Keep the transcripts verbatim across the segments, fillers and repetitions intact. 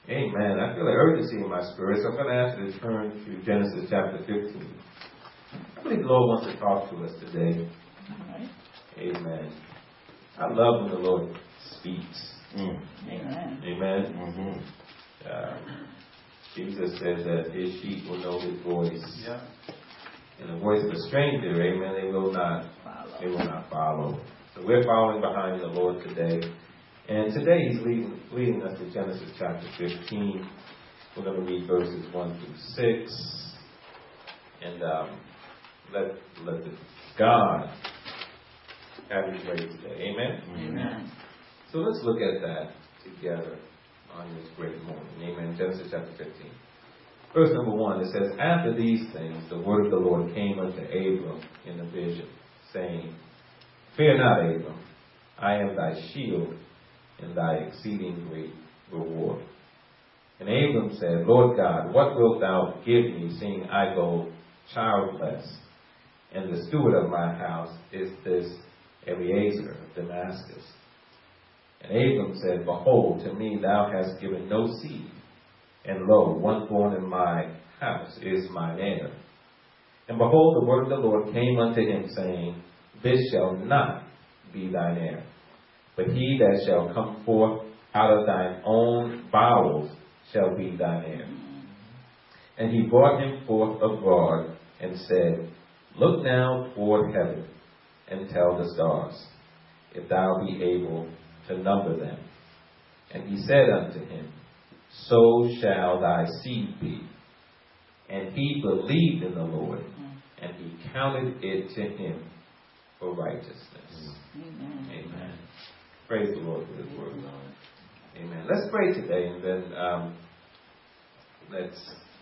Amen. I feel an urgency in my spirit, so I'm going to ask you to turn to Genesis chapter fifteen. I believe the Lord wants to talk to us today. All right. Amen. I love when the Lord speaks. Mm. Amen. Amen. Mm-hmm. Uh, Jesus says that his sheep will know his voice. Yeah. And the voice of a stranger, amen, they will not follow. They will not follow. So we're following behind the Lord today. And today he's leading, leading us to Genesis chapter fifteen. We're going to read verses one through six. And um, let, let the God have his way today. Amen? Amen. So let's look at that together on this great morning. Amen. Genesis chapter fifteen. Verse number one, it says, After these things, the word of the Lord came unto Abram in a vision, saying, Fear not, Abram, I am thy shield and thy exceeding great reward. And Abram said, Lord God, what wilt thou give me, seeing I go childless? And the steward of my house is this Eliezer of Damascus. And Abram said, Behold, to me thou hast given no seed, and lo, one born in my house is mine heir. And behold, the word of the Lord came unto him, saying, This shall not be thine heir, but he that shall come forth out of thine own bowels shall be thine heir. And he brought him forth abroad, and said, Look now toward heaven, and tell the stars, if thou be able to number them. And he said unto him, So shall thy seed be. And he believed in the Lord, and he counted it to him for righteousness. Amen. Amen. Praise the Lord for his word. Amen. Let's pray today, and then um, let's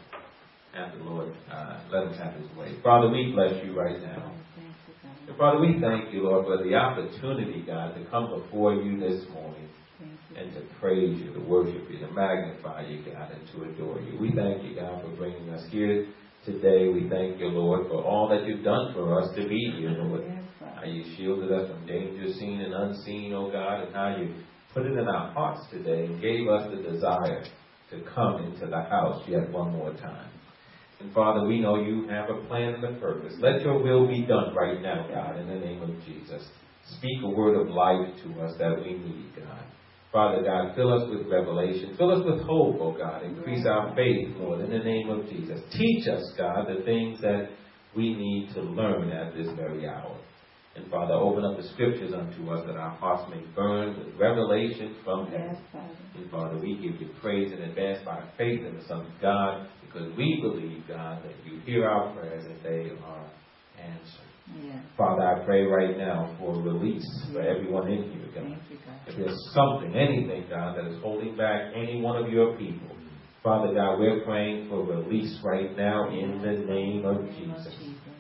have the Lord, uh, let him have his way. Father, we bless you right now. And Father, we thank you, Lord, for the opportunity, God, to come before you this morning and to praise you, to worship you, to magnify you, God, and to adore you. We thank you, God, for bringing us here today. We thank you, Lord, for all that you've done for us to be here, Lord. How you shielded us from danger seen and unseen, oh God, and how you put it in our hearts today and gave us the desire to come into the house yet one more time. And Father, we know you have a plan and a purpose. Let your will be done right now, God, in the name of Jesus. Speak a word of life to us that we need, God. Father God, fill us with revelation. Fill us with hope, oh God. Increase our faith, Lord, in the name of Jesus. Teach us, God, the things that we need to learn at this very hour. And Father, open up the scriptures unto us that our hearts may burn with revelation from heaven. Yes, Father. And Father, we give you praise in advance by faith in the Son of God, because we believe, God, that you hear our prayers and they are answered. Yes. Father, I pray right now for release for everyone in here, God. You, God. If there's something, anything, God, that is holding back any one of your people, Father God, we're praying for release right now in the name of Jesus.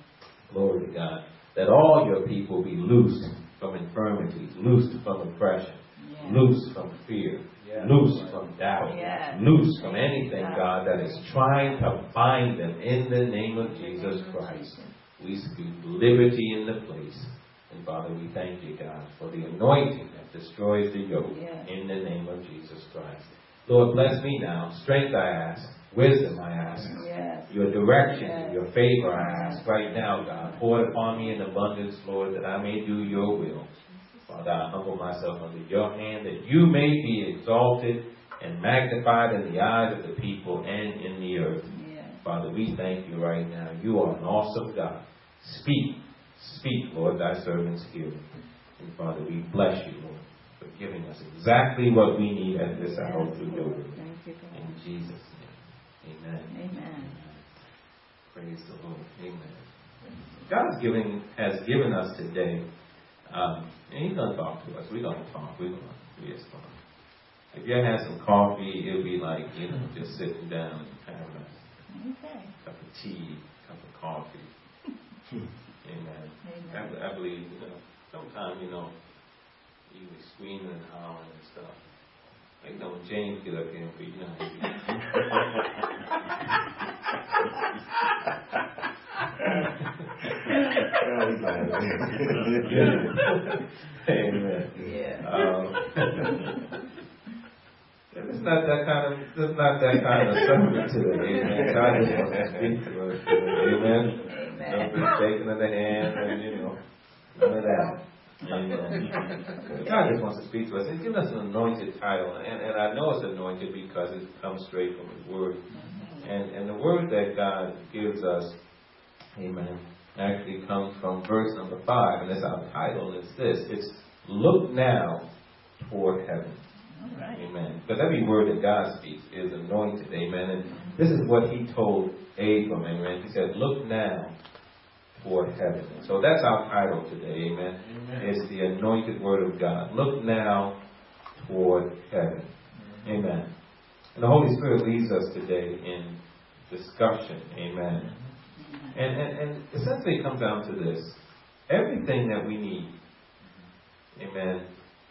Glory to God. That all your people be loosed from infirmities, loosed from oppression, yes. Loosed from fear, yes. Loosed from doubt, yes. Loosed from anything, God, that is trying to bind them in the name of Jesus Christ. We speak liberty in the place. And Father, we thank you, God, for the anointing that destroys the yoke, yes. In the name of Jesus Christ. Lord, bless me now. Strength I ask. Wisdom I ask. Yes. Your direction yes. And your favor I ask right now, God. Pour it upon me in abundance, Lord, that I may do your will. Father, I humble myself under your hand that you may be exalted and magnified in the eyes of the people and in the earth. Yes. Father, we thank you right now. You are an awesome God. Speak. Speak, Lord, thy servants hear. And Father, we bless you, Lord, for giving us exactly what we need at this hour through your will. In Jesus' name. Amen. Amen. Praise the Lord. Amen. God's giving has given us today, um, and He's going to talk to us. We're going to talk. We're going to respond. If you had some coffee, it'll be like, you know, just sitting down and having a okay. cup of tea, cup of coffee. Amen. Amen. I, I believe, you know, sometimes, you know, you be screaming and hollering and stuff. Like, you know, when James get up here and preach, you know, he Amen. Yeah. Um, it's not that kind of, this is not that kind of sermon today. Amen. God just wants to speak to us today. Amen. No shaking of the hand and, you know, none of that. Amen. God just wants to speak to us. He's given us an anointed title. And, and I know it's anointed because it comes straight from His Word. And, and the Word that God gives us, amen, actually comes from verse number five. And it's our title. It's this. It's Look Now Toward Heaven. Right. Amen. Because every word that God speaks is anointed. Amen. And this is what He told Abram. Amen. He said, look now toward heaven. So that's our title today. Amen. Amen. It's the anointed word of God. Look now toward heaven. Amen. And the Holy Spirit leads us today in discussion. Amen. And, and, and essentially it comes down to this. Everything that we need, amen,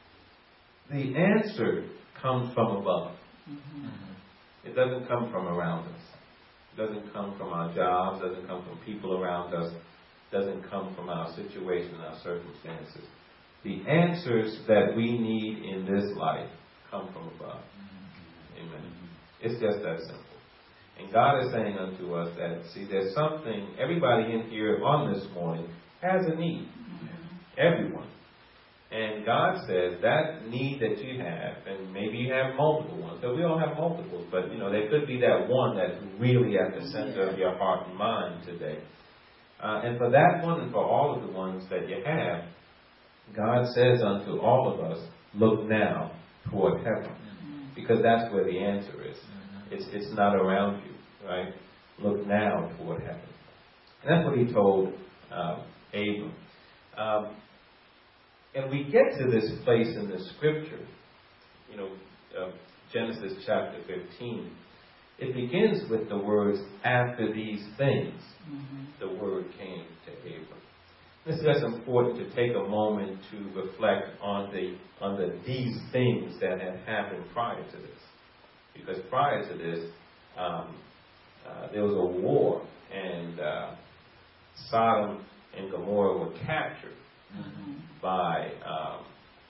the answer comes from above. Mm-hmm. It doesn't come from around us. It doesn't come from our jobs. It doesn't come from people around us. It doesn't come from our situation, our circumstances. The answers that we need in this life come from above. Mm-hmm. Amen. It's just that simple. And God is saying unto us that, see, there's something, everybody in here on this morning has a need. Mm-hmm. Everyone. And God says that need that you have, and maybe you have multiple ones, so we all have multiples, but you know, there could be that one that's really at the center yeah. of your heart and mind today. Uh, and for that one and for all of the ones that you have, God says unto all of us, look now toward heaven. Mm-hmm. Because that's where the answer is. Mm-hmm. It's, it's not around you, right? Look now toward heaven. And that's what He told um, Abram. Um, And we get to this place in the Scripture, you know, uh, Genesis chapter fifteen. It begins with the words, after these things, mm-hmm. the word came to Abram. This is just important to take a moment to reflect on the on the these things that had happened prior to this. Because prior to this, um, uh, there was a war, and uh, Sodom and Gomorrah were captured. Mm-hmm. by um,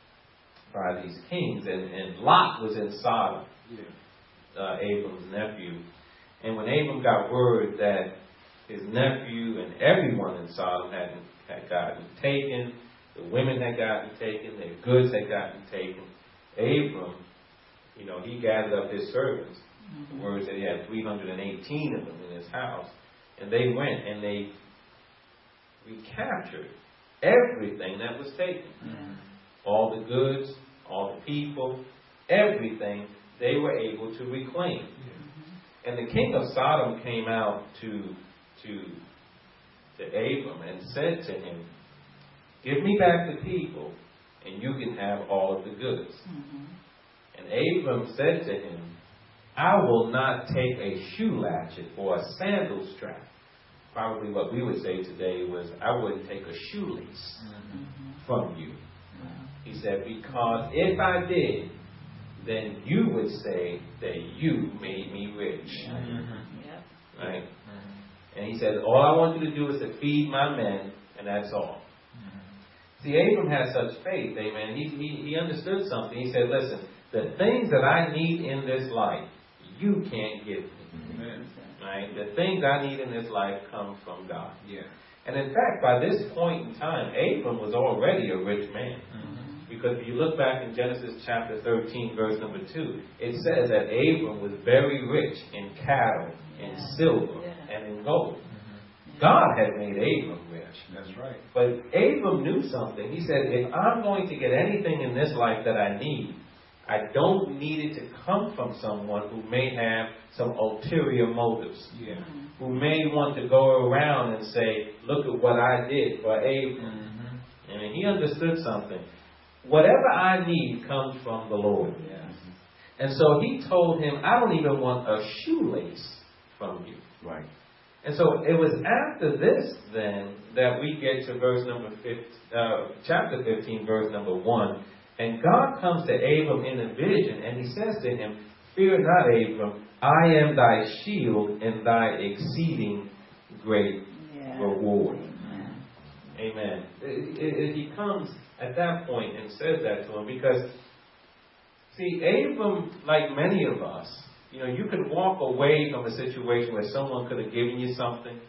by these kings, and, and Lot was in Sodom, yeah. uh, Abram's nephew. And when Abram got word that his nephew and everyone in Sodom had, had gotten taken, the women had gotten taken, their goods had gotten taken, Abram, you know, he gathered up his servants. Mm-hmm. The word said he had three hundred eighteen of them in his house, and they went and they recaptured everything that was taken. Mm-hmm. All the goods, all the people, everything they were able to reclaim. Mm-hmm. And the king of Sodom came out to, to, to Abram and said to him, give me back the people and you can have all of the goods. Mm-hmm. And Abram said to him, I will not take a shoe latchet or a sandal strap. Probably what we would say today was, I wouldn't take a shoelace mm-hmm. from you. Mm-hmm. He said, because if I did, then you would say that you made me rich. Mm-hmm. Yep. Right? Mm-hmm. And he said, all I want you to do is to feed my men, and that's all. Mm-hmm. See, Abram had such faith, amen. He, he, he understood something. He said, listen, the things that I need in this life, you can't give me. Amen. Right? The things I need in this life come from God. Yeah. And in fact, by this point in time, Abram was already a rich man. Mm-hmm. Because if you look back in Genesis chapter thirteen, verse number two, it says that Abram was very rich in cattle, yeah. in silver, yeah. and in gold. Mm-hmm. God had made Abram rich. That's right. But Abram knew something. He said, if I'm going to get anything in this life that I need, I don't need it to come from someone who may have some ulterior motives. Yeah. Who may want to go around and say, look at what I did for Abram. Mm-hmm. And he understood something. Whatever I need comes from the Lord. Yes. And so he told him, I don't even want a shoelace from you. Right. And so it was after this then that we get to verse number fifteen, uh, chapter fifteen, verse number one. And God comes to Abram in a vision, and He says to him, fear not, Abram, I am thy shield and thy exceeding great yeah. reward. Amen. Amen. It, it, it, he comes at that point and says that to him because, See, Abram, like many of us, you know, you could walk away from a situation where someone could have given you something,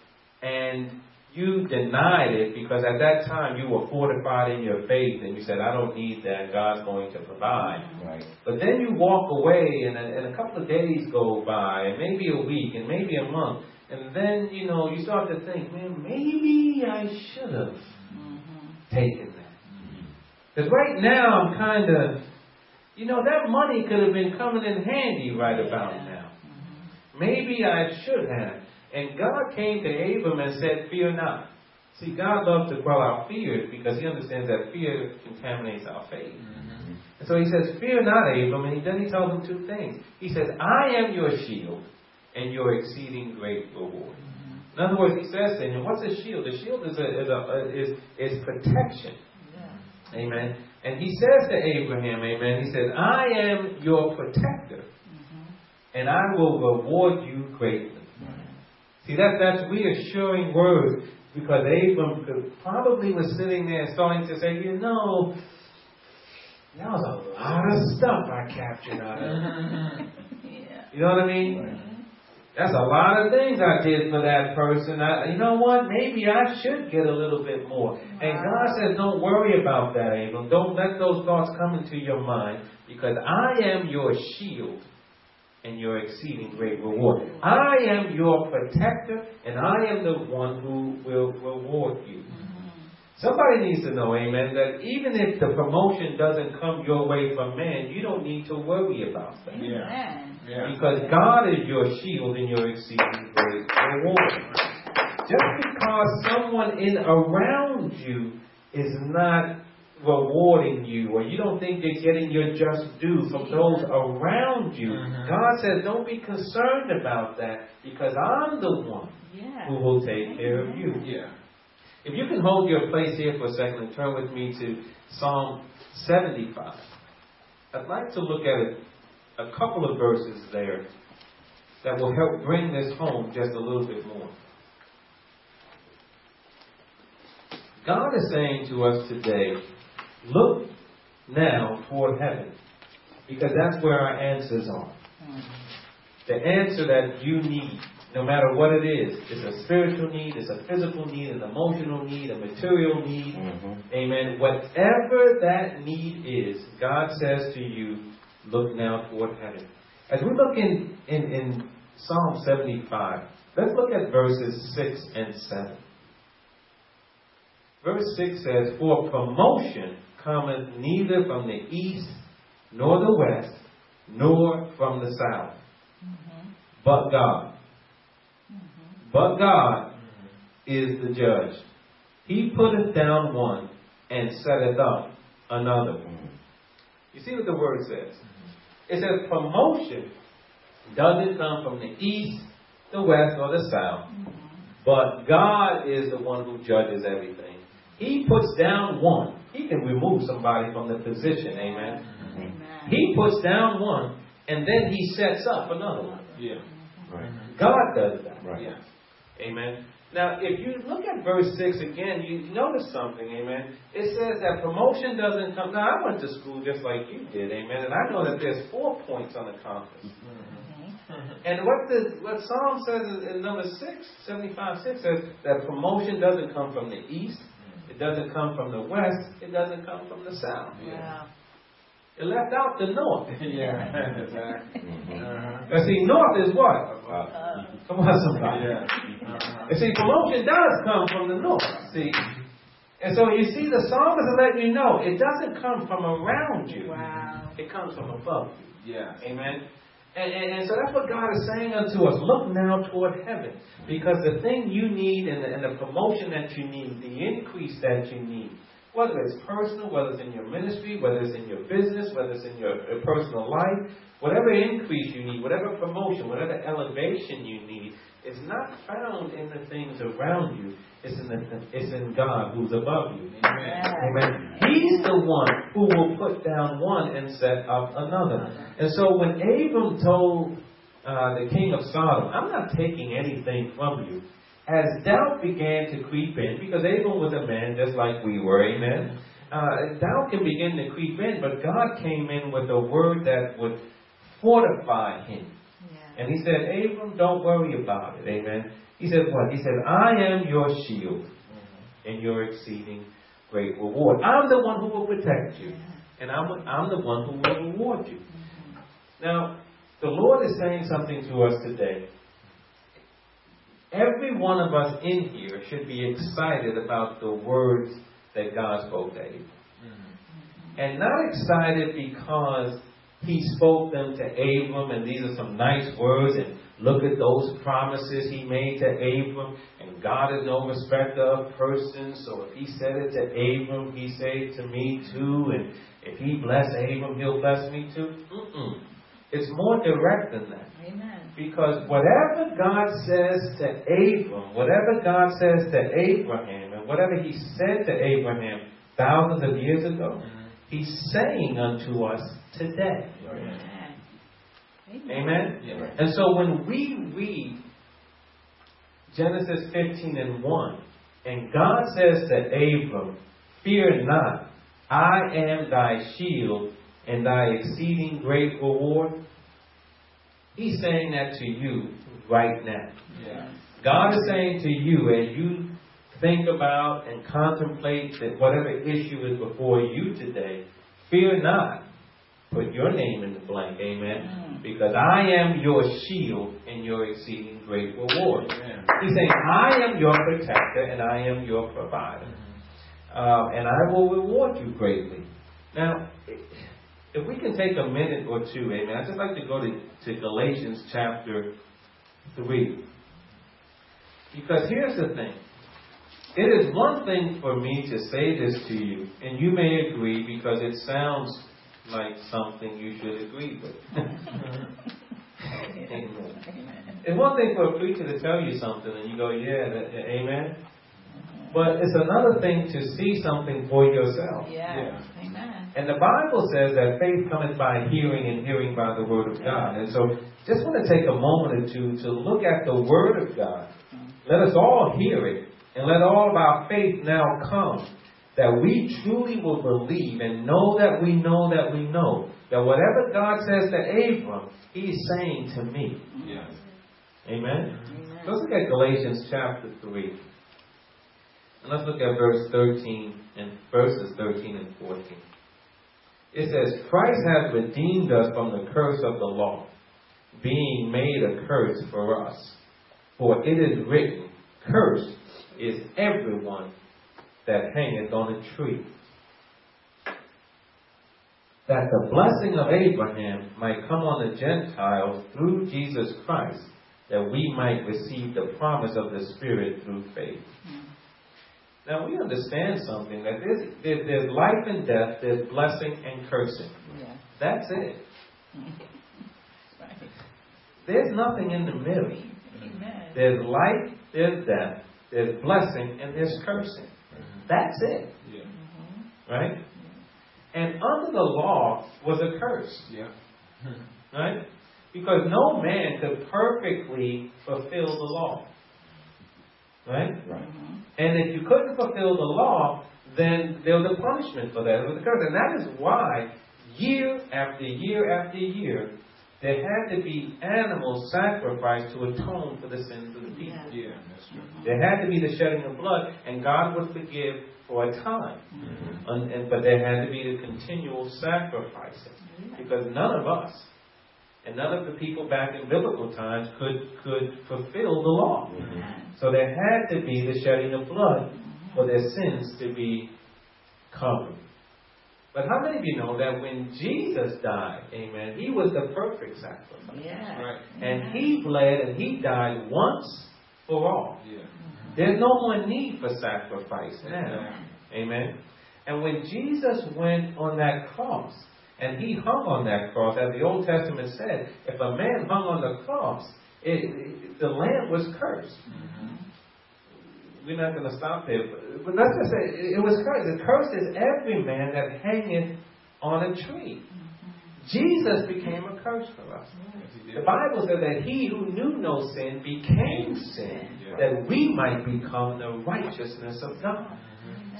and you denied it because at that time you were fortified in your faith and you said, I don't need that, God's going to provide. Right. But then you walk away and a, and a couple of days go by, and maybe a week, and maybe a month, and then, you know, you start to think, man, maybe I should have mm-hmm. taken that. Because right now I'm kind of, you know, that money could have been coming in handy right about now. Mm-hmm. Maybe I should have. And God came to Abram and said, fear not. See, God loves to quell our fears because he understands that fear contaminates our faith. Mm-hmm. And so he says, fear not, Abram. And then he tells him two things. He says, I am your shield and your exceeding great reward. Mm-hmm. In other words, he says to him, what's a shield? A shield is, a, is, a, is, is protection. Yeah. Amen. And he says to Abraham, amen, he says, I am your protector mm-hmm. and I will reward you greatly. See, that, that's reassuring words because Abram could, probably was sitting there starting to say, you know, that was a lot of stuff I captured out of it. Yeah. You know what I mean? Right. That's a lot of things I did for that person. I, you know what? Maybe I should get a little bit more. Wow. And God says, don't worry about that, Abram. Don't let those thoughts come into your mind because I am your shield and your exceeding great reward. I am your protector, and I am the one who will reward you. Mm-hmm. Somebody needs to know, amen, that even if the promotion doesn't come your way from man, you don't need to worry about that. Yeah. Yeah. Because God is your shield and your exceeding great reward. Just because someone in around you is not rewarding you, or you don't think you're getting your just due from those around you, mm-hmm. God says don't be concerned about that because I'm the one yeah. who will take care of you. Yeah. If you can hold your place here for a second and turn with me to Psalm seventy-five. I'd like to look at a, a couple of verses there that will help bring this home just a little bit more. God is saying to us today, look now toward heaven, because that's where our answers are. The answer that you need, no matter what it is, it's a spiritual need, it's a physical need, an emotional need, a material need. Mm-hmm. Amen. Whatever that need is, God says to you, look now toward heaven. As we look in, in, in Psalm seventy-five, let's look at verses six and seven. Verse six says, for promotion cometh neither from the east, nor the west, nor from the south, mm-hmm. but God. Mm-hmm. But God mm-hmm. is the judge. He putteth down one, and setteth up another. Mm-hmm. You see what the word says? Mm-hmm. It says promotion doesn't come from the east, the west, or the south, mm-hmm. but God is the one who judges everything. He puts down one. He can remove somebody from the position. Amen. Amen. He puts down one, and then he sets up another one. Yeah. Right. God does that. Right. Yeah. Amen. Now, if you look at verse six again, you notice something. Amen. It says that promotion doesn't come. Now, I went to school just like you did. Amen. And I know that there's four points on the compass. Mm-hmm. And what the what Psalm says in number six, seventy-five six says that promotion doesn't come from the east. It doesn't come from the west. It doesn't come from the south. Yeah. It left out the north. Yeah, exactly. Uh-huh. And see, north is what? Uh, come on, somebody. Yeah. Uh-huh. And see, promotion does come from the north. See, and so you see, the psalmist is letting you know it doesn't come from around you. Wow. It comes from above you. Yeah. Amen. And, and, and so that's what God is saying unto us. Look now toward heaven. Because the thing you need and the, and the promotion that you need, the increase that you need, whether it's personal, whether it's in your ministry, whether it's in your business, whether it's in your, your personal life, whatever increase you need, whatever promotion, whatever elevation you need, is not found in the things around you. It's in, the, it's in God who's above you. Amen. Amen. He's the one who will put down one and set up another. And so when Abram told uh, the king of Sodom, I'm not taking anything from you, as doubt began to creep in, because Abram was a man just like we were, amen. uh, doubt can begin to creep in, but God came in with a word that would fortify him. Yeah. And he said, Abram, don't worry about it. Amen. He said what? He said, I am your shield mm-hmm. and your exceeding great reward. I'm the one who will protect you. Yeah. And I'm, I'm the one who will reward you. Mm-hmm. Now, the Lord is saying something to us today. Every one of us in here should be excited about the words that God spoke to Abram. Mm-hmm. And not excited because he spoke them to Abram and these are some nice words and look at those promises he made to Abram, and God is no respecter of persons, so if he said it to Abram, he said it to me too, and if he bless Abram, he'll bless me too. Mm-mm. It's more direct than that. Amen. Because whatever God says to Abram, whatever God says to Abraham, and whatever he said to Abraham thousands of years ago, mm-hmm. he's saying unto us today. Amen. Amen. Amen? Yeah. And so when we read Genesis fifteen and one, and God says to Abram, fear not, I am thy shield and thy exceeding great reward. He's saying that to you right now. Yeah. God is saying to you as you think about and contemplate that whatever issue is before you today, fear not. Put your name in the blank, amen. Mm. Because I am your shield and your exceeding great reward. Amen. He's saying, I am your protector and I am your provider. Mm-hmm. Uh, and I will reward you greatly. Now, if we can take a minute or two, amen, I'd just like to go to, to Galatians chapter three. Because here's the thing. It is one thing for me to say this to you, and you may agree because it sounds like something you should agree with. Amen. It's one thing for a preacher to tell you something and you go, yeah, that, amen. But it's another thing to see something for yourself. Yeah. yeah. Amen. And the Bible says that faith cometh by hearing and hearing by the word of God. And so just want to take a moment or two to look at the word of God. Let us all hear it and let all of our faith now come. That we truly will believe and know that we know that we know that whatever God says to Abram, he's saying to me. Yes. Amen? Amen. Let's look at Galatians chapter three. And let's look at verse thirteen and verses thirteen and fourteen. It says, Christ has redeemed us from the curse of the law, being made a curse for us. For it is written, cursed is everyone that hangeth on a tree, that the blessing of Abraham might come on the Gentiles through Jesus Christ, that we might receive the promise of the Spirit through faith. Mm-hmm. Now we understand something, that there's, there's, there's life and death, there's blessing and cursing. Yeah. That's it. Right. There's nothing in the middle. Amen. There's life, there's death, there's blessing, and there's cursing. That's it. Yeah. Mm-hmm. Right? Yeah. And under the law was a curse. Yeah. Right? Because no man could perfectly fulfill the law. Right? Right. Mm-hmm. And if you couldn't fulfill the law, then there was a punishment for that. It was a curse. And that is why year after year after year, there had to be animals sacrificed to atone for the sins of the people. Yeah, yeah that's true. Mm-hmm. There had to be the shedding of blood, and God would forgive for a time. Mm-hmm. And, and, but there had to be the continual sacrificing. Mm-hmm. Because none of us, and none of the people back in biblical times could, could fulfill the law. Mm-hmm. So there had to be the shedding of blood mm-hmm. for their sins to be covered. But how many of you know that when Jesus died, amen, he was the perfect sacrifice. Yeah. Right? And he bled and he died once for all. Yeah. Mm-hmm. There's no more need for sacrifice now. Amen. And when Jesus went on that cross, and he hung on that cross, as the Old Testament said, if a man hung on the cross, it, it, the lamb was cursed. Mm-hmm. We're not going to stop there. But, but let's just say, it, it was cursed. The curse is every man that hangeth on a tree. Mm-hmm. Jesus became a curse for us. Yes, the Bible said that he who knew no sin became sin, yeah. that we might become the righteousness of God. Mm-hmm.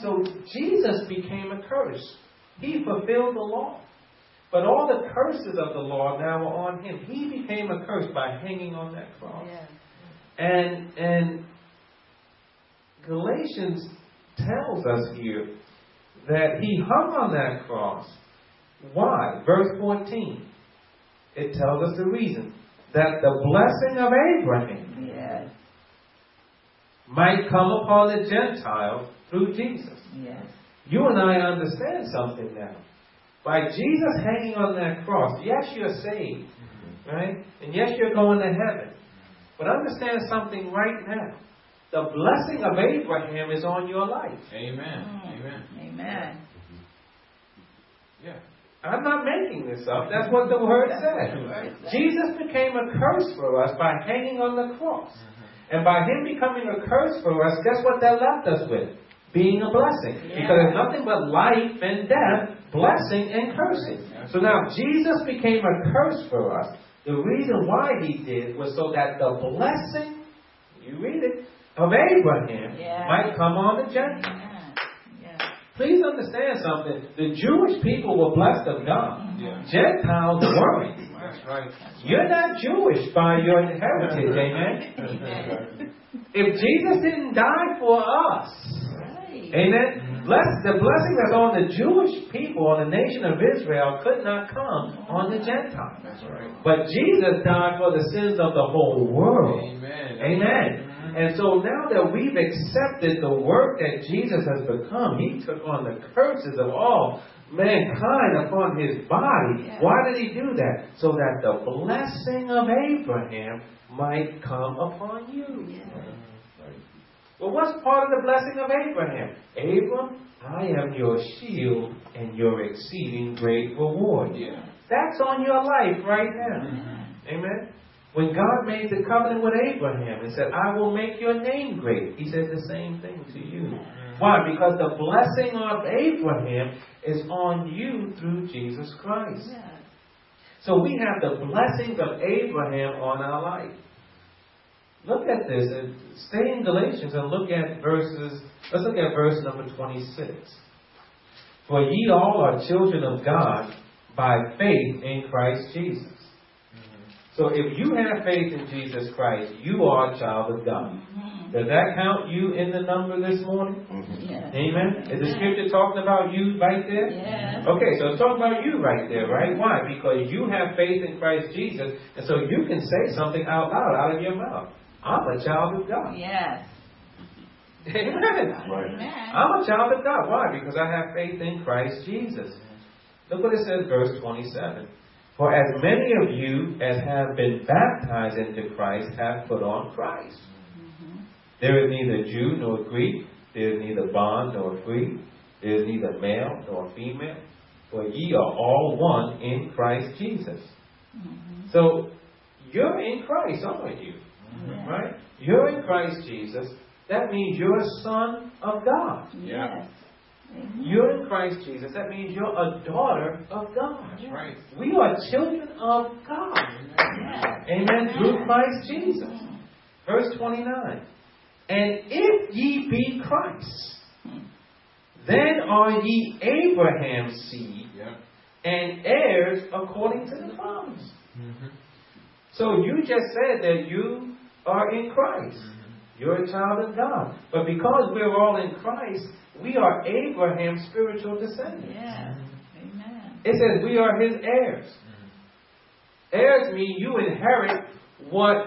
So Jesus became a curse. He fulfilled the law. But all the curses of the law now are on him. He became a curse by hanging on that cross. Yes. And and Galatians tells us here that he hung on that cross. Why? Verse fourteen. It tells us the reason. That the blessing of Abraham Yes. might come upon the Gentiles through Jesus. Yes. You and I understand something now. By Jesus hanging on that cross, yes, you're saved, right? And yes, you're going to heaven. But understand something right now. The blessing of Abraham is on your life. Amen. Mm. Amen. Amen. Yeah. I'm not making this up. That's what the word says. Jesus became a curse for us by hanging on the cross. And by him becoming a curse for us, guess what that left us with? Being a blessing. Yeah. Because there's nothing but life and death, blessing and cursing. So now Jesus became a curse for us. The reason why he did was so that the blessing, you read it, of Abraham Yeah. might come on the Gentiles. Amen. Yeah. Please understand something. The Jewish people were blessed of God. Yeah. Gentiles weren't. That's right. You're not Jewish by your heritage, amen? Amen. If Jesus didn't die for us, Right. amen, bless, the blessing that's on the Jewish people, on the nation of Israel, could not come on the Gentiles. That's right. But Jesus died for the sins of the whole world. Amen. Amen. And so now that we've accepted the work that Jesus has become, he took on the curses of all mankind upon his body. Yeah. Why did he do that? So that the blessing of Abraham might come upon you. Yeah. Well, what's part of the blessing of Abraham? Abram, I am your shield and your exceeding great reward. Yeah. That's on your life right now. Mm-hmm. Amen. When God made the covenant with Abraham and said, I will make your name great, he said the same thing to you. Why? Because the blessing of Abraham is on you through Jesus Christ. Yeah. So we have the blessings of Abraham on our life. Look at this. And stay in Galatians and look at verses. Let's look at verse number twenty-six. For ye all are children of God by faith in Christ Jesus. So if you have faith in Jesus Christ, you are a child of God. Mm-hmm. Does that count you in the number this morning? Yes. Amen? Is the scripture talking about you right there? Yes. Okay, so it's talking about you right there, right? Why? Because you have faith in Christ Jesus, and so you can say something out loud out of your mouth. I'm a child of God. Yes. Amen. Amen. I'm a child of God. Why? Because I have faith in Christ Jesus. Look what it says, verse twenty-seven. For as many of you as have been baptized into Christ have put on Christ. Mm-hmm. There is neither Jew nor Greek. There is neither bond nor free. There is neither male nor female. For ye are all one in Christ Jesus. Mm-hmm. So, you're in Christ, aren't you? Mm-hmm. Right? You're in Christ Jesus. That means you're a son of God. Yes. Amen. You're in Christ Jesus. That means you're a daughter of God. That's right. We are children of God. Yes. Amen. Through Christ Jesus. Verse twenty-nine. And if ye be Christ, then are ye Abraham's seed Yeah. and heirs according to the promise. Mm-hmm. So you just said that you are in Christ. You're a child of God. But because we're all in Christ, we are Abraham's spiritual descendants. Yes. Amen. It says we are his heirs. Heirs mean you inherit what,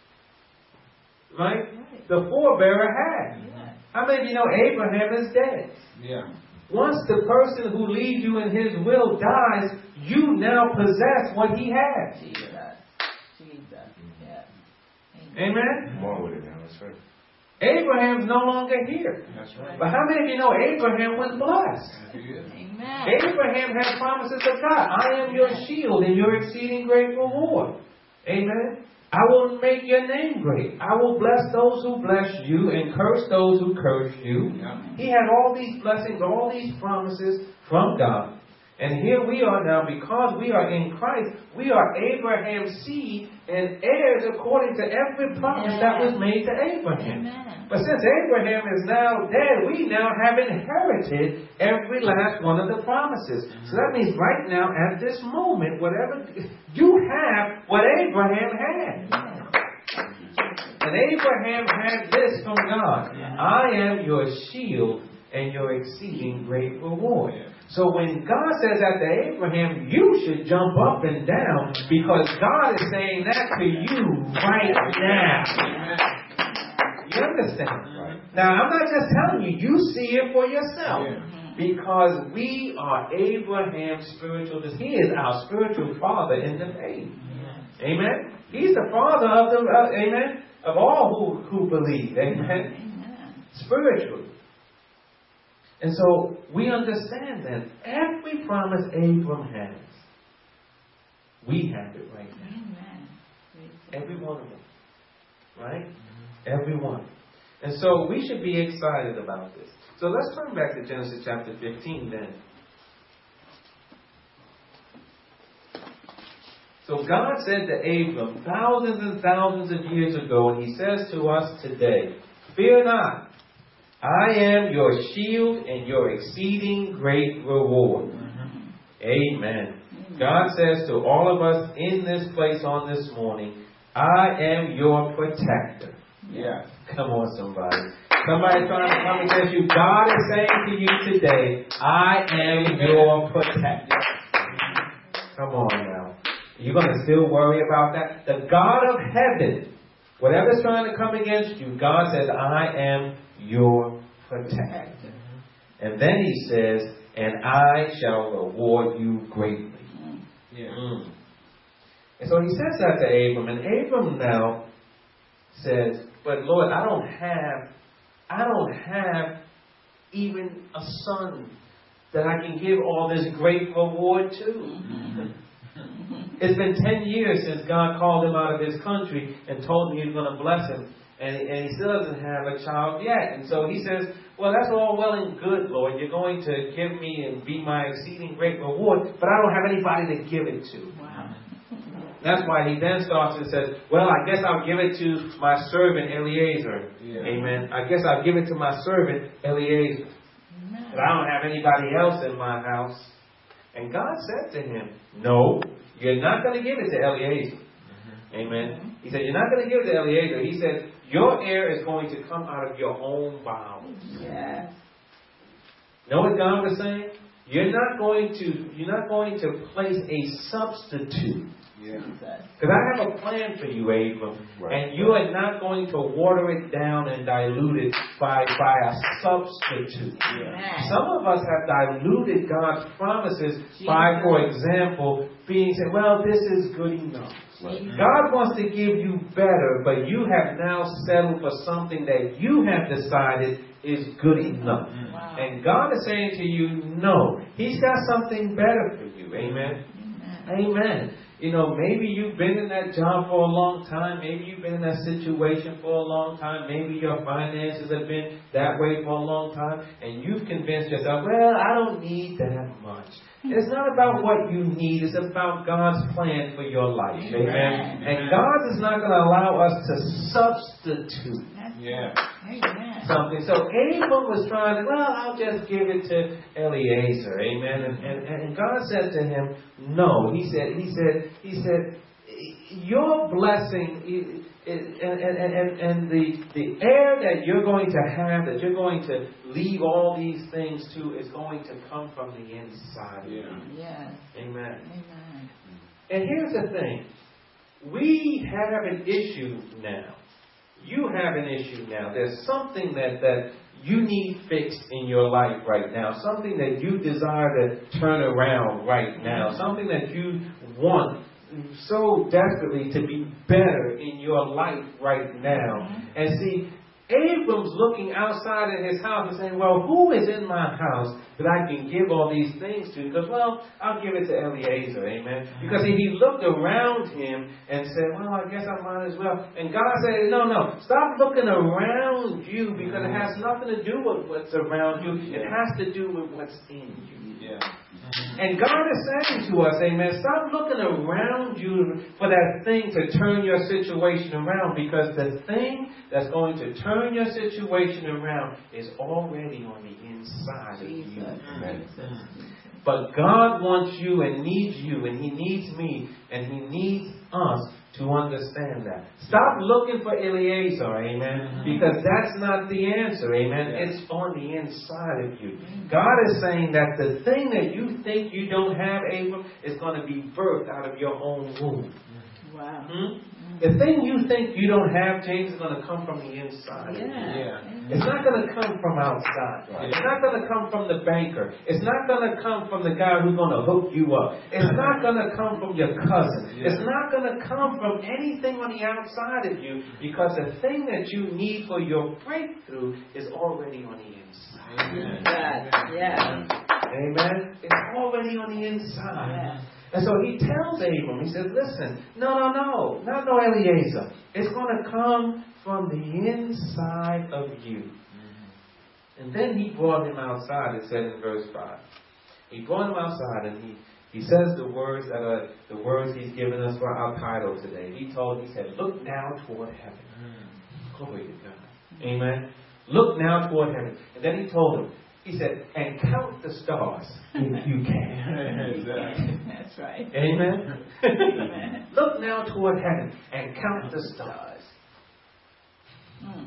right, the forebearer had. Yes. How many of you know Abraham is dead? Yeah. Once the person who leaves you in his will dies, you now possess what he has. Jesus. Jesus. Yes. Amen? More with it now, that's right. Abraham's no longer here. That's right. But how many of you know Abraham was blessed? Amen. Abraham had promises of God. I am your shield and your exceeding great reward. Amen. I will make your name great. I will bless those who bless you and curse those who curse you. Yeah. He had all these blessings, all these promises from God. And here we are now, because we are in Christ, we are Abraham's seed and heirs according to every promise that was made to Abraham. Amen. But since Abraham is now dead, we now have inherited every last one of the promises. So that means right now, at this moment, whatever you have, what Abraham had. And Abraham had this from God: I am your shield and your exceeding great reward. So when God says that to Abraham, you should jump up and down, because God is saying that to you right now. You understand? Right. Now, I'm not just telling you. You see it for yourself. Yeah. Because we are Abraham's spiritual. He is our spiritual father in the faith. Yeah. Amen? He's the father of the, uh, amen, of all who, who believe. Amen? Amen? Spiritually. And so, we understand that every promise Abram has, we have it right now. Amen. Every one of them. Right? Everyone. And so we should be excited about this. So let's turn back to Genesis chapter fifteen then. So God said to Abram thousands and thousands of years ago, and He says to us today, fear not, I am your shield and your exceeding great reward. Mm-hmm. Amen. Mm-hmm. God says to all of us in this place on this morning, I am your protector. Yeah. Come on, somebody. Somebody trying to come against you. God is saying to you today, I am your protector. Come on now. You're going to still worry about that? The God of heaven, whatever's trying to come against you, God says, I am your protector. And then He says, and I shall reward you greatly. Yeah. Mm. And so He says that to Abram. And Abram now says, but Lord, I don't have, I don't have even a son that I can give all this great reward to. Mm-hmm. It's been ten years since God called him out of his country and told him He was going to bless him. And, and he still doesn't have a child yet. And so he says, well, that's all well and good, Lord. You're going to give me and be my exceeding great reward, but I don't have anybody to give it to. Wow. That's why he then starts and says, well, I guess I'll give it to my servant Eliezer. Yeah. Amen. I guess I'll give it to my servant Eliezer. But I don't have anybody else in my house. And God said to him, no, you're not going to give it to Eliezer. Mm-hmm. Amen. He said, you're not going to give it to Eliezer. He said, your heir is going to come out of your own bowels. Yes. Know what God was saying? You're not going to, you're not going to place a substitute. Because yeah. I have a plan for you, Abram. Right. And you are not going to water it down and dilute it by, by a substitute. Yeah. Some of us have diluted God's promises Jesus. by, for example, being said, well, this is good enough. Right. God wants to give you better, but you have now settled for something that you have decided is good enough. Wow. And God is saying to you, no, He's got something better for you. Amen. Amen. Amen. You know, maybe you've been in that job for a long time. Maybe you've been in that situation for a long time. Maybe your finances have been that way for a long time. And you've convinced yourself, well, I don't need that much. It's not about what you need. It's about God's plan for your life. Amen. Amen. And God is not going to allow us to substitute yeah. something. So Abram was trying to, well, I'll just give it to Eliezer. Amen. And, and, and God said to him, no. He said, he said, he said, your blessing is, is, and, and, and, and the, the heir that you're going to have, that you're going to leave all these things to, is going to come from the inside of you. Yeah. Amen. Amen. And here's the thing. We have an issue now. You have an issue now. There's something that, that you need fixed in your life right now. Something that you desire to turn around right now. Something that you want so desperately to be better in your life right now. And see, Abram's looking outside of his house and saying, well, who is in my house that I can give all these things to? Because, well, I'll give it to Eliezer, amen? Because he looked around him and said, well, I guess I might as well. And God said, no, no, stop looking around you, because it has nothing to do with what's around you. It has to do with what's in you. Yeah. And God is saying to us, amen, stop looking around you for that thing to turn your situation around, because the thing that's going to turn your situation around is already on the inside of you. Amen. But God wants you and needs you, and He needs me, and He needs us to understand that. Stop looking for Eliezer, amen, because that's not the answer, amen. It's on the inside of you. God is saying that the thing that you think you don't have, Abram, is going to be birthed out of your own womb. Wow. Hmm? The thing you think you don't have, James, is going to come from the inside. Yeah. Yeah. It's not going to come from outside. Right. It's not going to come from the banker. It's not going to come from the guy who's going to hook you up. It's not going to come from your cousin. Yeah. It's not going to come from anything on the outside of you, because the thing that you need for your breakthrough is already on the inside. Amen. God. Yeah. Amen? It's already on the inside. Yeah. And so he tells Abram, he says, listen, no, no, no, not no Eliezer. It's going to come from the inside of you. Mm-hmm. And then he brought him outside, it said in verse five. He brought him outside, and he, he says the words that are the words he's given us for our title today. He told, he said, look now toward heaven. Mm-hmm. Glory to God. Amen. Look now toward heaven. And then he told him, he said, and count the stars if you can. That's right. Amen. Amen. Look now toward heaven and count the stars. Mm.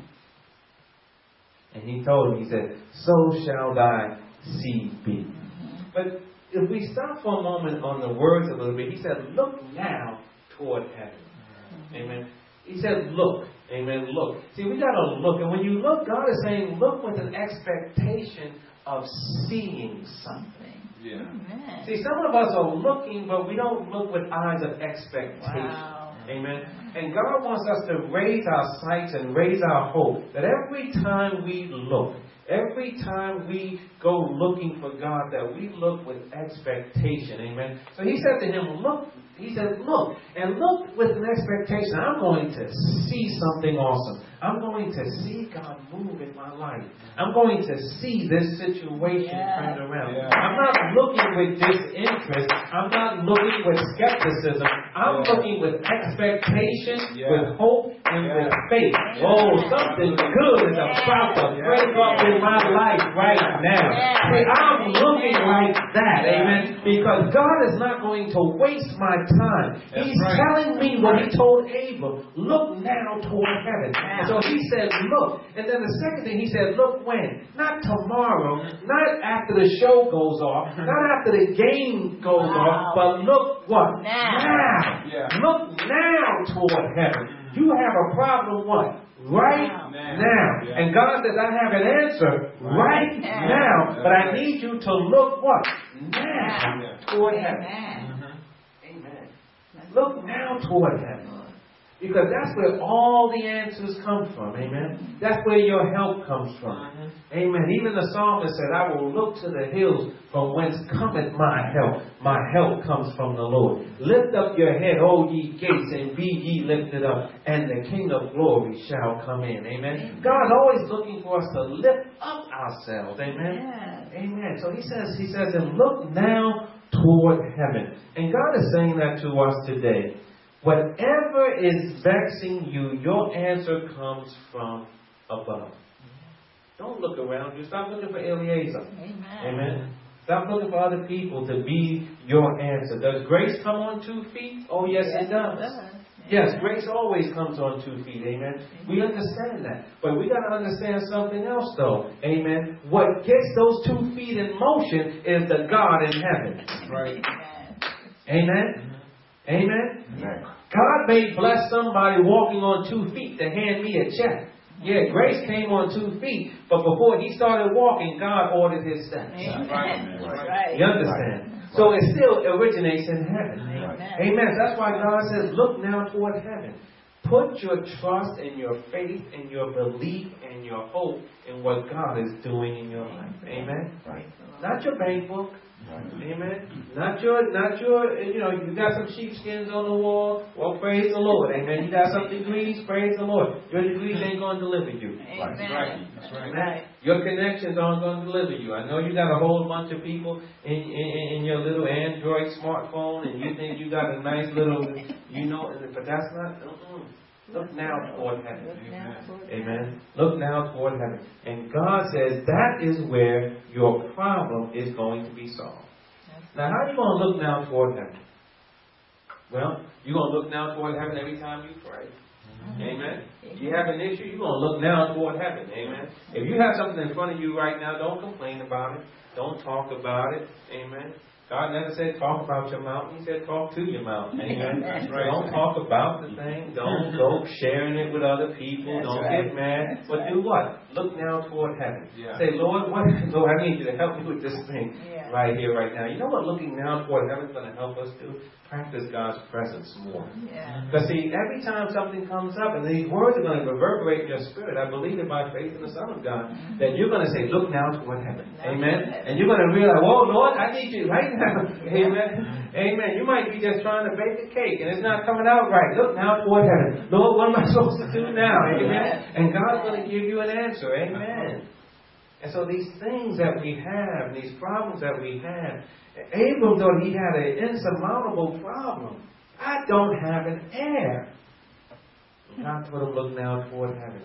And he told him, he said, so shall thy seed be. Mm-hmm. But if we stop for a moment on the words a little bit, he said, look now toward heaven. Mm-hmm. Amen. He said, look. Amen. Look. See, we got to look. And when you look, God is saying, look with an expectation of seeing something. Yeah. Amen. See, some of us are looking, but we don't look with eyes of expectation. Wow. Amen. And God wants us to raise our sights and raise our hope that every time we look, every time we go looking for God, that we look with expectation. Amen. So he said to him, look. He said, look, and look with an expectation. I'm going to see something awesome. I'm going to see God move in my life. I'm going to see this situation yeah. turned around. Yeah. I'm not looking with disinterest. I'm not looking with skepticism. I'm yeah. looking with expectation, yeah. with hope, and yeah. with faith. Oh, something good is about to break up in my life right now. Yeah. See, I'm looking like that, amen, because God is not going to waste my time. That's He's right. telling me what He told Abram, look now toward heaven. Yeah. So he said, look. And then the second thing, he said, look when? Not tomorrow, not after the show goes off, not after the game goes Wow. off, but look what? Now. Now. Yeah. Look now toward heaven. You have a problem what? Right Now. now. Now. Yeah. And God says, I have an answer right, Right. now. now. But I Right. need you to look what? Now Yeah. toward heaven. Amen. Mm-hmm. Amen. Look now toward heaven. Because that's where all the answers come from. Amen. That's where your help comes from. Mm-hmm. Amen. Even the psalmist said, I will look to the hills from whence cometh my help. My help comes from the Lord. Lift up your head, O ye gates, and be ye lifted up, and the King of glory shall come in. Amen. God's always looking for us to lift up ourselves. Amen. Yes. Amen. So he says, he says, and look now toward heaven. And God is saying that to us today. Whatever is vexing you, your answer comes from above. Don't look around you. Stop looking for Eliezer. Amen. Amen. Stop looking for other people to be your answer. Does grace come on two feet? Oh, yes, Yes, it does. it does. Yes, Amen. grace always comes on two feet. Amen. We understand that. But we got to understand something else, though. Amen. What gets those two feet in motion is the God in heaven. Right. Amen. Amen. Right. God may bless somebody walking on two feet to hand me a check. Yeah, grace came on two feet, but before he started walking, God ordered his steps. Amen. Right. That's right. You understand? So it still originates in heaven. Amen. Amen. That's why God says, look now toward heaven. Put your trust and your faith and your belief and your hope in what God is doing in your life. Amen. Right. Not your bank book. Amen. Not your, not your, you know, you got some sheepskins on the wall. Well, praise the Lord. Amen. You got some degrees. Praise the Lord. Your degrees ain't going to deliver you. Amen. That's right. That's right. Right. Your connections aren't going to deliver you. I know you got a whole bunch of people in, in, in your little Android smartphone, and you think you got a nice little, you know, but that's not. Uh-uh. Look now toward heaven. Look now toward Amen. Look now toward heaven. And God says that is where your problem is going to be solved. Now, how are you going to look now toward heaven? Well, you're going to look now toward heaven every time you pray. Mm-hmm. Amen. If you have an issue, you're going to look now toward heaven. Amen. If you have something in front of you right now, don't complain about it. Don't talk about it. Amen. God never said talk about your mountain. He said talk to your mountain. Amen. That's right. Don't talk about the thing. Don't go sharing it with other people. That's Don't right. get mad. That's but right. do what? Look now toward heaven. Yeah. Say, Lord, what? Lord, I need you to help me with this thing Yeah. right here, right now. You know what looking now toward heaven is going to help us do? Practice God's presence more. Yeah. Because see, every time something comes up, and these words are going to reverberate in your spirit, I believe it by faith in the Son of God, Mm-hmm. that you're going to say, look now toward heaven. Now Amen. toward heaven. And you're going to realize, whoa, Lord, I need you right now. Amen. Amen. You might be just trying to bake a cake, and it's not coming out right. Look now toward heaven. Lord, what am I supposed to do now? Amen. And God's going to give you an answer. Amen. And so these things that we have, these problems that we have, Abram thought he had an insurmountable problem. I don't have an heir. God told him, look now toward heaven.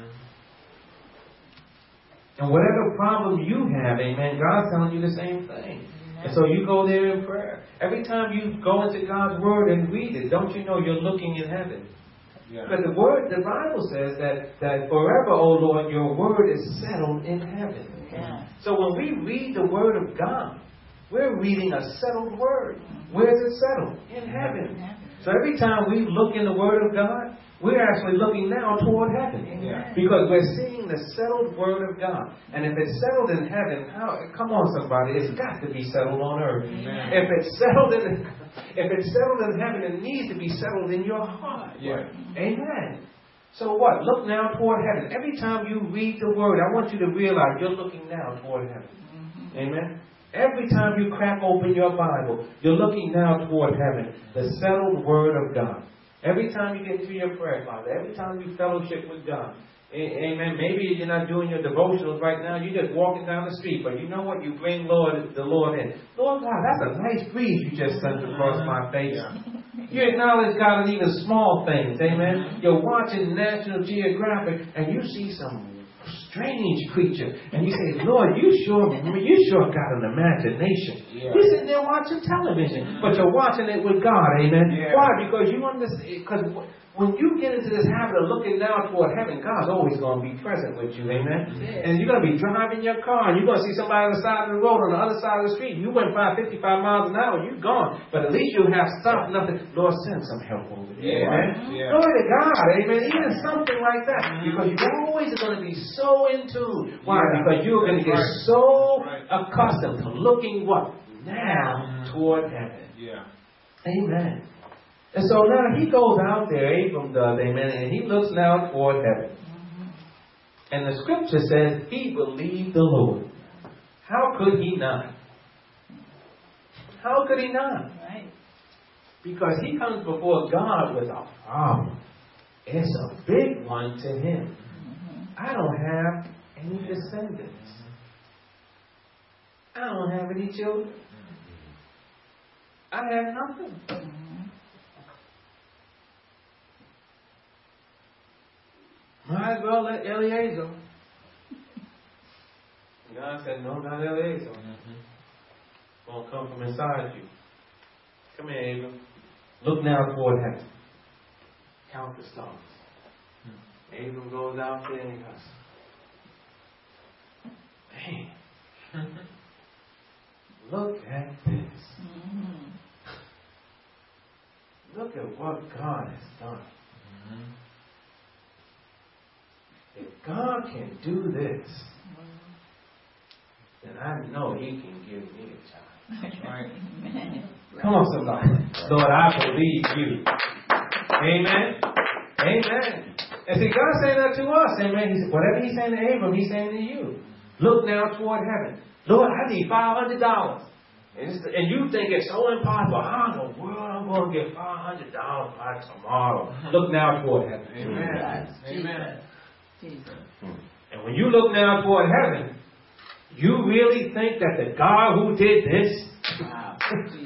And whatever problem you have, amen, God's telling you the same thing. And so you go there in prayer. Every time you go into God's Word and read it, don't you know you're looking in heaven? Yeah. Because the Word, the Bible says that, that forever, O Lord, your Word is settled in heaven. Yeah. So when we read the Word of God, we're reading a settled Word. Where is it settled? In heaven. So every time we look in the Word of God, we're actually looking now toward heaven. Yeah. Because we're seeing the settled Word of God. And if it's settled in heaven, how, come on somebody, it's got to be settled on earth. Amen. If it's settled in if it's settled in heaven, it needs to be settled in your heart. Yeah. Amen. So what? Look now toward heaven. Every time you read the Word, I want you to realize you're looking now toward heaven. Mm-hmm. Amen. Every time you crack open your Bible, you're looking now toward heaven, the settled Word of God. Every time you get into your prayer closet, every time you fellowship with God, amen. Maybe you're not doing your devotionals right now. You're just walking down the street. But you know what? You bring Lord, the Lord in. Lord God, that's a nice breeze you just sent across my face. You acknowledge God in even small things. Amen. You're watching National Geographic and you see some strange creature. And you say, Lord, you sure, you sure got an imagination. Yeah. You're sitting there watching television, but you're watching it with God. Amen. Yeah. Why? Because you understand. Because when you get into this habit of looking down toward heaven, God's always going to be present with you. Amen. Yeah. And you're going to be driving your car, and you're going to see somebody on the side of the road, on the other side of the street. You went by fifty-five miles an hour, you're gone. But at least you have stopped nothing. Lord, send some help over there. Yeah. Amen. Yeah. Glory to God. Amen. Even something like that. Because you're always going to be so in tune. Why? Yeah. Because you're going to get Right. so Right. accustomed to looking what? Now toward heaven. Yeah. Amen. And so now he goes out there, Abram does, amen, and he looks now toward heaven. And the scripture says he believed the Lord. How could he not? How could he not? Right. Because he comes before God with a problem. It's a big one to him. I don't have any descendants. I don't have any children. I have nothing. Might as well let Eliezer. God said, no, not Eliezer. It's going to come from inside you. Come here, Abram. Look now toward heaven. Count the stars. Abram goes out there and he goes, man, look at this. Mm-hmm. Look at what God has done. If God can do this, then I know He can give me a child. Right. Amen. Come on, somebody. Lord, I believe you. Amen. Amen. And see, God's saying that to us. Amen. He's, whatever He's saying to Abram, He's saying to you. Look now toward heaven. Lord, I need five hundred dollars. And, it's, and you think it's so impossible. How in the world I'm going to get five hundred dollars by tomorrow? Look now toward heaven. Amen. Jesus. Amen. Jesus. And when you look now toward heaven, you really think that the God who did this, Wow.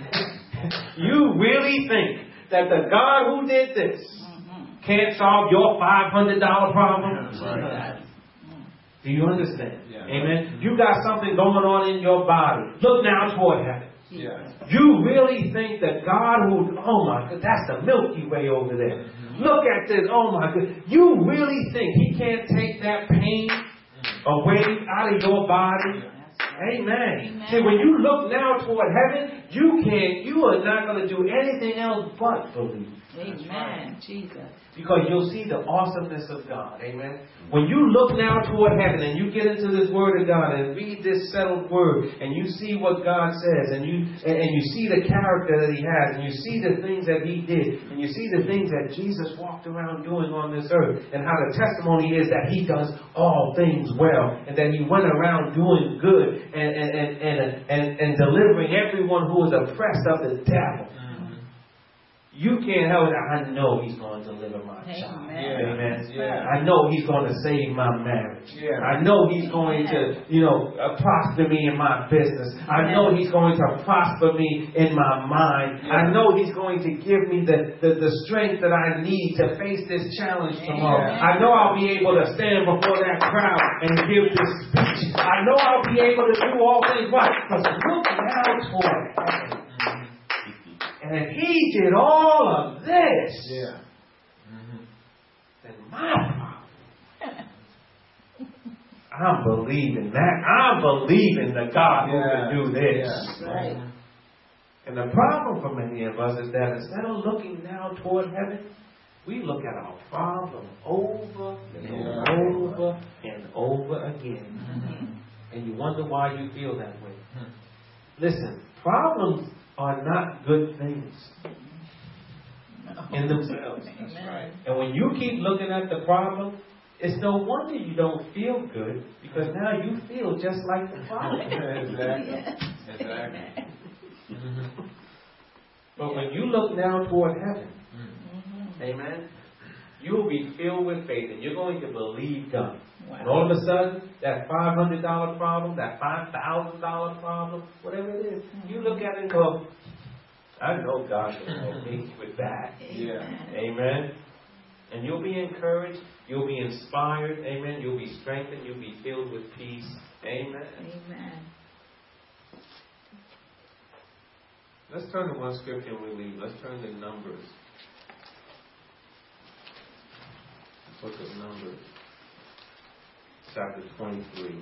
you really think that the God who did this Mm-hmm. can't solve your five hundred dollars problem? Jesus. Do you understand? Yeah. Amen. You got something going on in your body. Look now toward heaven. Yeah. You really think that God who, oh my God, that's the Milky Way over there. Look at this, oh my God. You really think He can't take that pain away out of your body? Amen. Amen. See, when you look now toward heaven, you can't, you are not going to do anything else but believe. Amen. Jesus. Because you'll see the awesomeness of God. Amen. When you look now toward heaven and you get into this Word of God and read this settled Word and you see what God says and you and, and you see the character that He has and you see the things that He did and you see the things that Jesus walked around doing on this earth and how the testimony is that He does all things well and that He went around doing good and and and and, and, and delivering everyone who was oppressed of the devil. You can't help it. I know He's going to deliver my child. Amen. Amen. Yeah. I know He's going to save my marriage. Yeah. I know He's going to, you know, uh, prosper me in my business. I know He's going to prosper me in my mind. Yeah. I know He's going to give me the, the, the strength that I need to face this challenge tomorrow. Amen. I know I'll be able to stand before that crowd and give this speech. I know I'll be able to do all things right. But look now toward heaven. And if He did all of this, Yeah. then my problem, I'm believing that. I'm believing the God who can do this. Yeah. Right. And the problem for many of us is that instead of looking now toward heaven, we look at our problem over and Yeah. over and over again. Mm-hmm. And you wonder why you feel that way. Listen, problems are not good things in themselves. Amen. And when you keep looking at the problem, it's no wonder you don't feel good because now you feel just like the problem. Exactly. Exactly. But when you look now toward heaven, Mm-hmm. amen, you'll be filled with faith and you're going to believe God. Wow. And all of a sudden, that five hundred dollars problem, that five thousand dollars problem, whatever it is, you look at it and go, I know God can help me with that. Yeah. Amen. And you'll be encouraged. You'll be inspired. Amen. You'll be strengthened. You'll be filled with peace. Amen. Amen. Let's turn to one scripture and we leave. Let's turn to Numbers. Book of Numbers. Chapter twenty-three.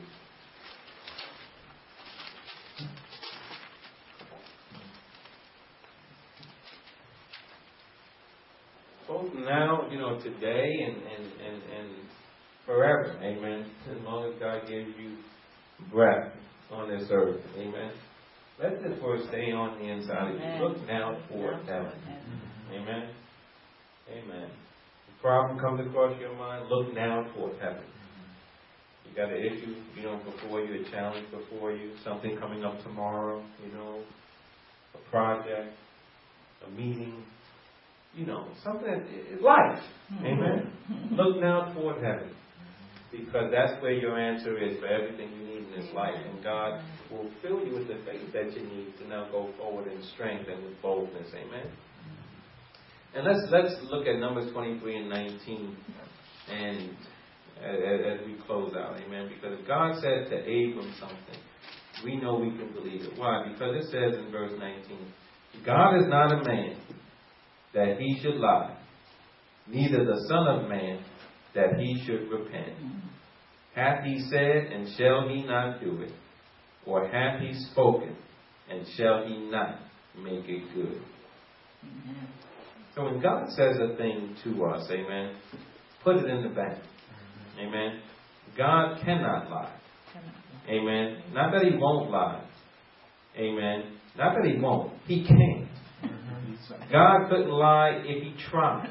Both now, you know, today and, and, and, and forever. Amen. As long as God gives you breath on this earth. Amen. Let this word stay on the inside of you. Look now toward heaven. Amen. Amen. The problem comes across your mind, look now toward heaven. You got an issue, you know, before you, a challenge before you, something coming up tomorrow, you know, a project, a meeting, you know, something, it's life. Amen. Look now toward heaven. Because that's where your answer is for everything you need in this life. And God will fill you with the faith that you need to now go forward in strength and with boldness. Amen. And let's let's look at Numbers twenty-three and nineteen and as, as we close out. Amen. Because if God said to Abram something, we know we can believe it. Why? Because it says in verse nineteen, God is not a man that He should lie, neither the Son of Man that He should repent. Hath He said, and shall He not do it? Or hath He spoken, and shall He not make it good? Amen. So when God says a thing to us, amen, put it in the bank. Amen. God cannot lie. Amen. Not that He won't lie. Amen. Not that He won't. He can. God couldn't lie if He tried.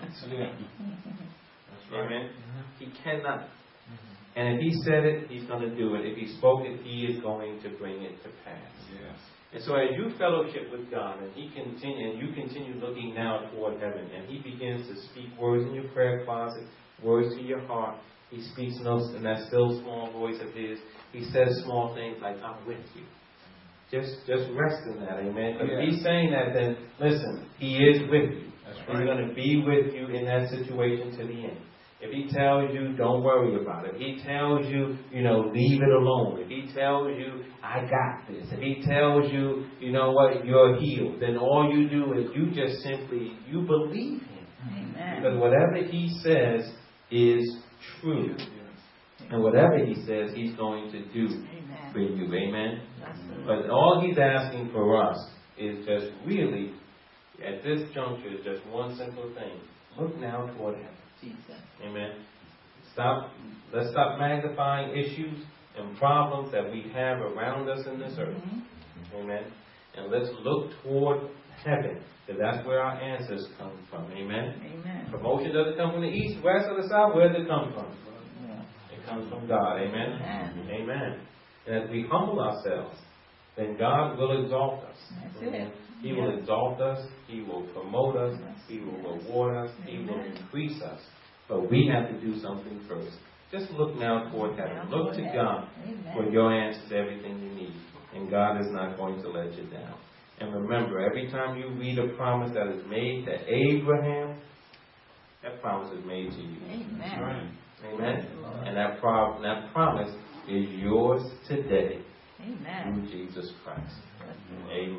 Amen. He cannot. And if He said it, He's going to do it. If He spoke it, He is going to bring it to pass. Yes. And so as you fellowship with God, and He continue, and you continue looking now toward heaven, and He begins to speak words in your prayer closet, words to your heart. He speaks notes in that still small voice of His. He says small things like, I'm with you. Just just rest in that, amen? Because if He's saying that, then listen, He is with you. That's right. He's going to be with you in that situation to the end. If He tells you, don't worry about it. If He tells you, you know, leave it alone. If He tells you, I got this. If He tells you, you know what, you're healed. Then all you do is you just simply, you believe Him. Amen. Because whatever He says is true. And whatever He says, He's going to do Amen. For you. Amen? But all He's asking for us is just really, at this juncture, is just one simple thing. Look now toward heaven. Jesus. Amen. Stop. Let's stop magnifying issues and problems that we have around us in this earth. Mm-hmm. Amen. And let's look toward heaven, because that's where our answers come from. Amen. Amen. Promotion doesn't come from the east, west, or the south. Where does it come from? Yeah. It comes from God. Amen. Amen. Amen. And as we humble ourselves, then God will exalt us. That's it. He yeah. will exalt us. He will promote us. Yes. He will reward us. Amen. He will increase us. But we have to do something first. Just look now toward heaven. Look to God Amen. For your answers to everything you need. And God is not going to let you down. And remember, every time you read a promise that is made to Abraham, that promise is made to you. Amen. Right. Amen. And that, pro- that promise is yours today. Amen. Through Jesus Christ. Amen.